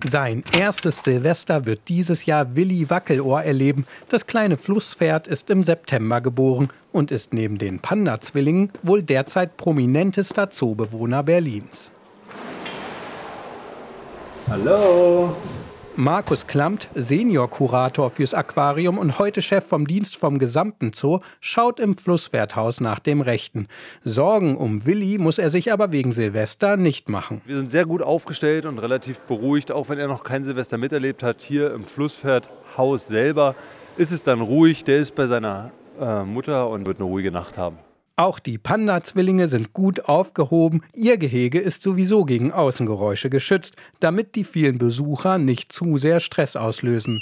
Sein erstes Silvester wird dieses Jahr Willi Wackelohr erleben. Das kleine Flusspferd ist im September geboren und ist neben den Panda-Zwillingen wohl derzeit prominentester Zoobewohner Berlins. Hallo! Markus Klampt, Seniorkurator fürs Aquarium und heute Chef vom Dienst vom gesamten Zoo, schaut im Flusspferdhaus nach dem Rechten. Sorgen um Willi muss er sich aber wegen Silvester nicht machen. Wir sind sehr gut aufgestellt und relativ beruhigt, auch wenn er noch kein Silvester miterlebt hat. Hier im Flusspferdhaus selber ist es dann ruhig. Der ist bei seiner Mutter und wird eine ruhige Nacht haben. Auch die Panda-Zwillinge sind gut aufgehoben. Ihr Gehege ist sowieso gegen Außengeräusche geschützt, damit die vielen Besucher nicht zu sehr Stress auslösen.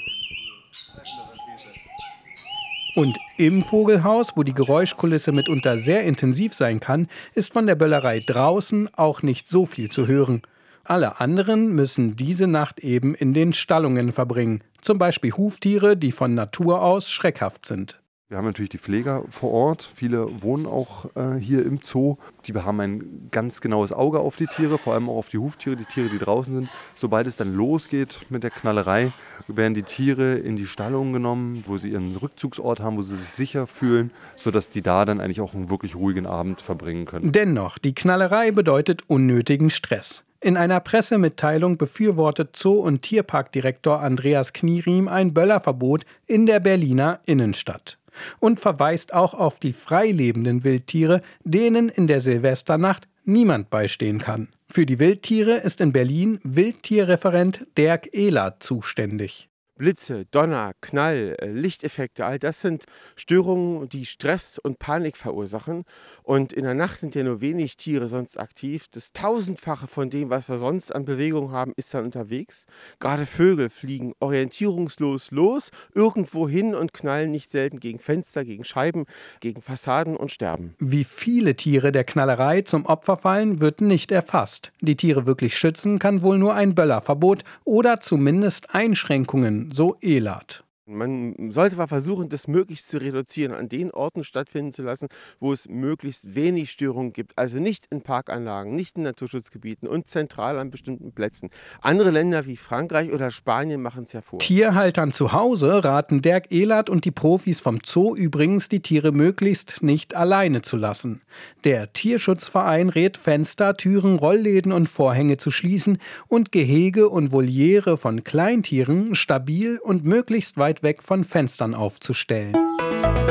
Und im Vogelhaus, wo die Geräuschkulisse mitunter sehr intensiv sein kann, ist von der Böllerei draußen auch nicht so viel zu hören. Alle anderen müssen diese Nacht eben in den Stallungen verbringen. Zum Beispiel Huftiere, die von Natur aus schreckhaft sind. Wir haben natürlich die Pfleger vor Ort. Viele wohnen auch hier im Zoo. Die haben ein ganz genaues Auge auf die Tiere, vor allem auch auf die Huftiere, die Tiere, die draußen sind. Sobald es dann losgeht mit der Knallerei, werden die Tiere in die Stallungen genommen, wo sie ihren Rückzugsort haben, wo sie sich sicher fühlen, sodass die da dann eigentlich auch einen wirklich ruhigen Abend verbringen können. Dennoch, die Knallerei bedeutet unnötigen Stress. In einer Pressemitteilung befürwortet Zoo- und Tierparkdirektor Andreas Knieriem ein Böllerverbot in der Berliner Innenstadt. Und verweist auch auf die freilebenden Wildtiere, denen in der Silvesternacht niemand beistehen kann. Für die Wildtiere ist in Berlin Wildtierreferent Dirk Ehlert zuständig. Blitze, Donner, Knall, Lichteffekte, all das sind Störungen, die Stress und Panik verursachen. Und in der Nacht sind ja nur wenig Tiere sonst aktiv. Das Tausendfache von dem, was wir sonst an Bewegung haben, ist dann unterwegs. Gerade Vögel fliegen orientierungslos los, irgendwo hin und knallen nicht selten gegen Fenster, gegen Scheiben, gegen Fassaden und sterben. Wie viele Tiere der Knallerei zum Opfer fallen, wird nicht erfasst. Die Tiere wirklich schützen kann wohl nur ein Böllerverbot oder zumindest Einschränkungen, so Ehlert. Man sollte mal versuchen, das möglichst zu reduzieren, an den Orten stattfinden zu lassen, wo es möglichst wenig Störungen gibt. Also nicht in Parkanlagen, nicht in Naturschutzgebieten und zentral an bestimmten Plätzen. Andere Länder wie Frankreich oder Spanien machen es ja vor. Tierhaltern zu Hause raten Dirk Ehlert und die Profis vom Zoo übrigens, die Tiere möglichst nicht alleine zu lassen. Der Tierschutzverein rät, Fenster, Türen, Rollläden und Vorhänge zu schließen und Gehege und Voliere von Kleintieren stabil und möglichst weit weg von Fenstern aufzustellen.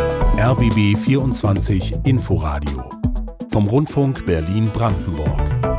RBB 24 Inforadio vom Rundfunk Berlin-Brandenburg.